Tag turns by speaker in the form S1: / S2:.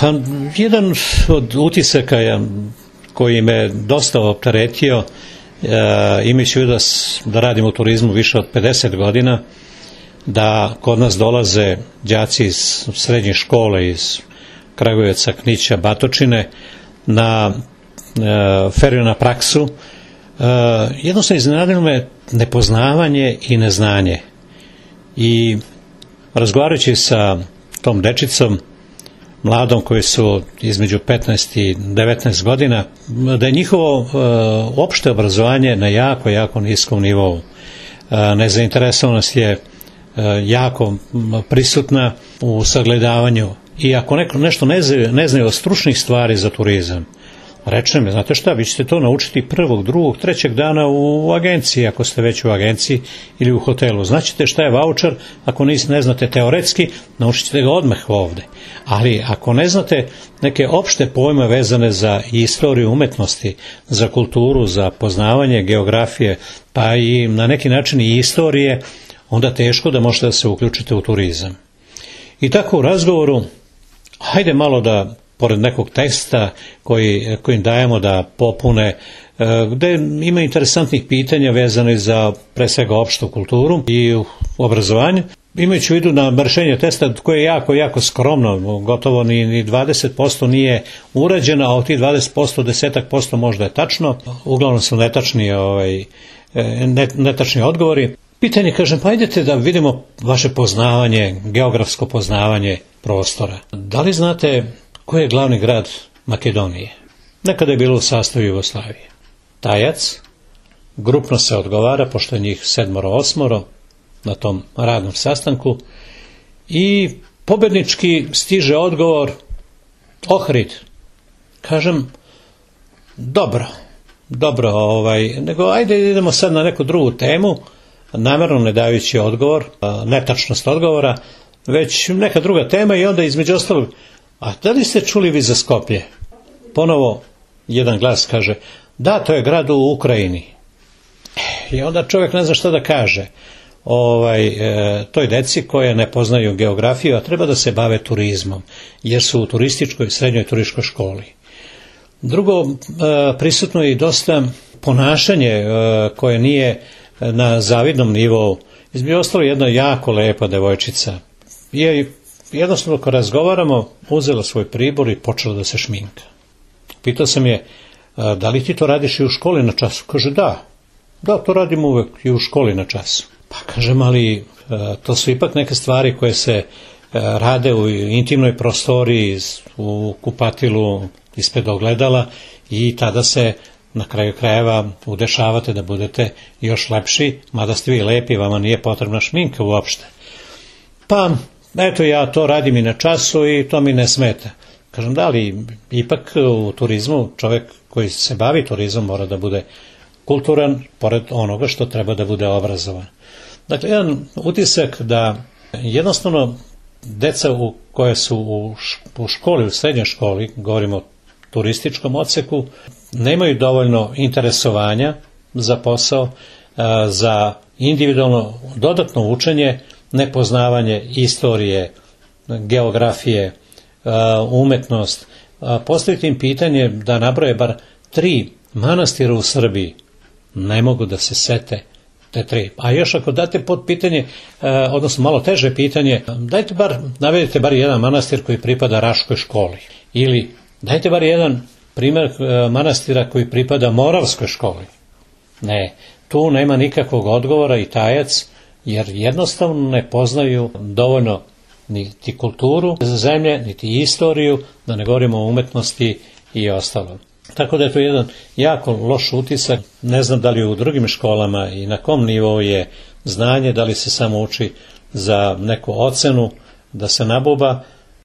S1: Pa jedan od utisaka koji me dosta opteretio, imajući u vidu da radim u turizmu više od 50 godina, da kod nas dolaze đaci iz srednje škole, iz Kragujevca, Knića, Batočine, na feriju na praksu. Jednostavno iznenadilo me nepoznavanje i neznanje. I razgovarajući sa tom dečicom, mladom koji su između 15 i 19 godina, da je njihovo opšte obrazovanje na jako, jako niskom nivou. Nezainteresovanost je jako prisutna u sagledavanju i ako nešto ne znaju od stručnih stvari za turizam, rečem, znate šta, vi ćete to naučiti prvog, drugog, trećeg dana u agenciji, ako ste već u agenciji ili u hotelu. Znaćete šta je vaučer, ako ne znate teoretski, naučit ćete ga odmah ovde. Ali ako ne znate neke opšte pojme vezane za istoriju umetnosti, za kulturu, za poznavanje geografije, pa i na neki način i istorije, onda teško da možete da se uključite u turizam. I tako u razgovoru, hajde malo da pored nekog teksta kojim dajemo da popune, gde ima interesantnih pitanja vezane za pre svega opštu kulturu i obrazovanje, imajući u vidu na rešenje testa koje je jako, jako skromno, gotovo ni 20% nije urađeno, a od tih 20%, 10% možda je tačno, uglavnom su netačni odgovori. Pitanje, kažem, pa idete da vidimo vaše poznavanje, geografsko poznavanje prostora. Da li znate koji je glavni grad Makedonije? Nekada je bilo u sastavu Jugoslavije. Tajac, grupno se odgovara, pošto je njih 7-8 na tom radnom sastanku, i pobednički stiže odgovor Ohrid. Kažem, dobro, nego ajde idemo sad na neku drugu temu, namjerno ne dajući odgovor, netačnost odgovora, već neka druga tema i onda između ostalog, a da li ste čuli vi za Skoplje? Ponovo jedan glas kaže, da, to je grad u Ukrajini. I onda čovjek ne zna šta da kaže toj deci koje ne poznaju geografiju, a treba da se bave turizmom, jer su u turističkoj, srednjoj turističkoj školi. Drugo, prisutno je i dosta ponašanje koje nije na zavidnom nivou. Između ostalo jedna jako lepa devojčica je jednostavno kad razgovaramo uzela svoj pribor i počela da se šminka. Pitao sam je, da li ti to radiš i u školi na času? Kaže, da, to radim uvek i u školi na času. Pa kažem, ali to su ipak neke stvari koje se rade u intimnoj prostoriji, u kupatilu, ispred ogledala, i tada se na kraju krajeva udešavate da budete još lepši, mada ste vi lepi, vama nije potrebna šminka uopšte. Pa, eto, ja to radim i na času i to mi ne smeta. Kažem, da li ipak u turizmu čovjek koji se bavi turizmom mora da bude kulturan, pored onoga što treba da bude obrazovan. Dakle, jedan utisak da jednostavno deca koje su u školi, u srednjoj školi, govorimo o turističkom odseku, nemaju dovoljno interesovanja za posao, za individualno dodatno učenje, nepoznavanje istorije, geografije, umetnost. Postaviti im pitanje da nabroje bar 3 manastira u Srbiji, ne mogu da se sete te 3. A još ako date pod pitanje, odnosno malo teže pitanje, navedite bar jedan manastir koji pripada Raškoj školi, ili dajte bar jedan primjer manastira koji pripada Moravskoj školi. Ne, tu nema nikakvog odgovora i tajac, jer jednostavno ne poznaju dovoljno niti kulturu zemlje, niti istoriju, da ne govorimo o umetnosti i ostalo. Tako da je to jedan jako loš utisak. Ne znam da li u drugim školama i na kom nivou je znanje, da li se samo uči za neku ocenu, da se nabuba,